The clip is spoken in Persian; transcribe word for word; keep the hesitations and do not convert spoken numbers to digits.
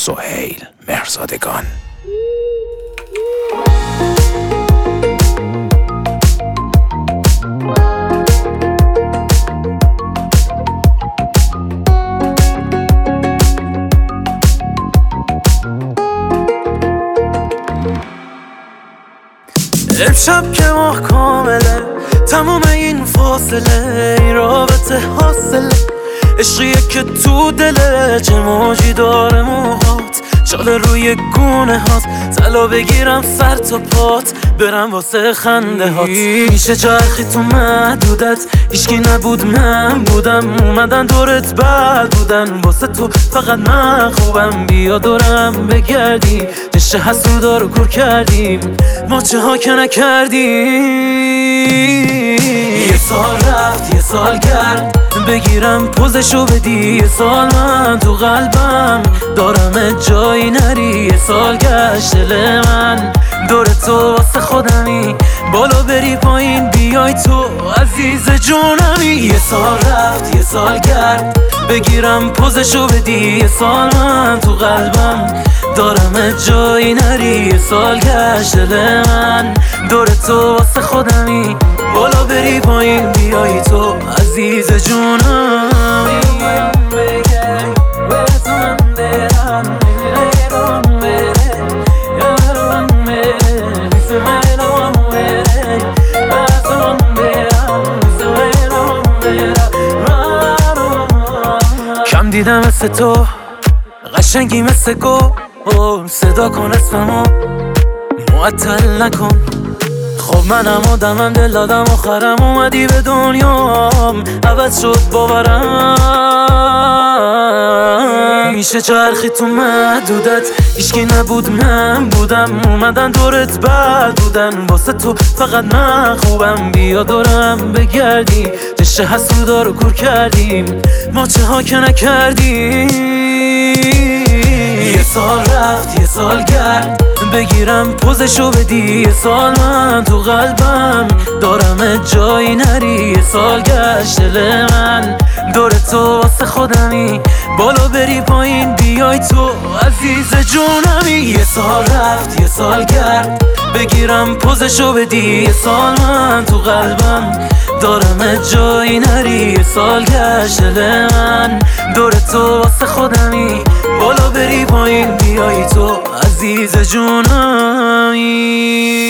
سهیل مهرزادگان. امشب که ماه کامله، تمام این فاصله این رابطه حاصله، عشقیه که تو دله چه موجی داره موهات، چاله روی گونه هات، طلا بگیرم سر تا پات، برم واسه خنده هات. میشه چرخی تو محدودت، هیچکی نبود من بودم، اومدن دورت بد بودن، واسه تو فقط من خوبم، بیا دورم بگردی، عشق حسودا رو کور کردیم، ما چه ها که نکردیم. یه سال رفت یه سال گرد، بگیرم پوزشو بدی، یه سال من تو قلبم دارم جایی نری، یه سال گشت دل من دور تو واسه خودمی، بالا بری پایین بیای تو عزیز جونمی. یه سال رفت یه سال گرد، بگیرم پوزشو بدی، یه سال من تو قلبم دارم جایی نری، یه سال گشت دل من دور تو واسه خودمی، بالا بری پایین بیای تو عزیز جونمی. کم دیدم مثل تو، قشنگی مثل گو، صدا کن اسممو معطل نکن. خب منم آدمم دل دادم آخرم اومدی به دنیام، عوض شد باورم. میشه چرخی تو محدودت، هیچکی نبود من بودم، اومدن دورت بد بودن، واسه تو فقط من خوبم، بیا دورم بگردی، عشق حسودا رو کور کردیم، ما چه ها که نکردیم. یه سال رفت یه سال گرد، بگیرم پوزشو بدی، یه سال من تو قلبم دارم جایی نری، یه سال گشت دل من دور تو واسه خودمی، بالا بری پایین بیای تو عزیز جونمی. یه سال رفت یه سال گرد، بگیرم پوزشو بدی، یه سال من تو قلبم دارم جایی نری، یه سال گشت دل من دور تو واسه خودمی، بالا بری پایین بیای تو عزیز جونمی.